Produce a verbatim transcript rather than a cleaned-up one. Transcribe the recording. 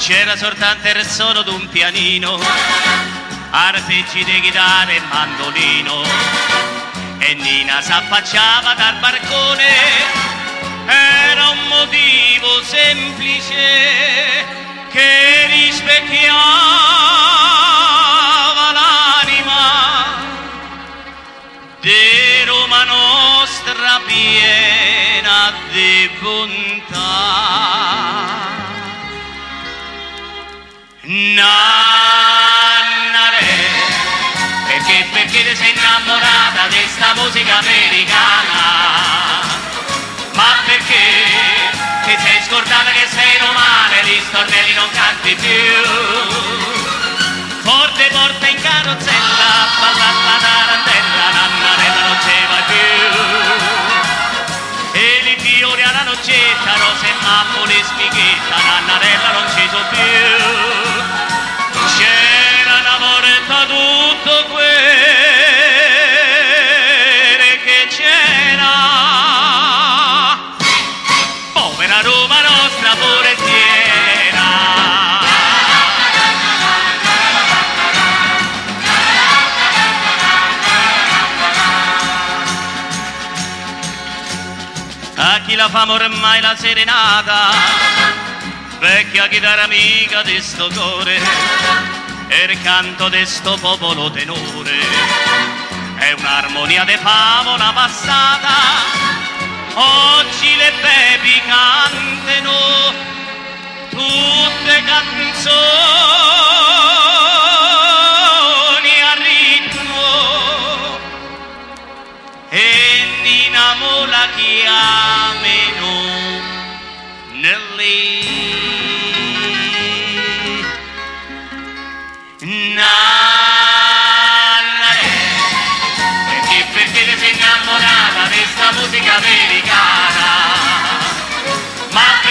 c'era soltanto il suono d'un pianino, arpeggi di chitarra e mandolino, e Nina s'affacciava dal balcone. Era un motivo semplice che rispecchiava l'anima di Roma nostra piena di bontà. Nannare, perché, perché ti sei innamorata di sta musica americana? Ma perché ti sei scordata che sei romana e gli stornelli non canti più? Forte porta in carrozzella, balla la tarantella, Nannarella non ce va più. E li fiori alla noccetta, rose e mammole spighetta, Nannarella non ci so più. C'era una volta tutto quello che c'era, povera Roma nostra forestiera. A chi la fama ormai la serenata, vecchia chitarra amica di sto cuore, e il canto di sto popolo tenore, è un'armonia de favola passata. Oggi le bepi cantano tutte canzoni a ritmo, e Nina mo la chiamano Nelly. Nannare, perché, perché ti sei innamorata di sta musica americana? Ma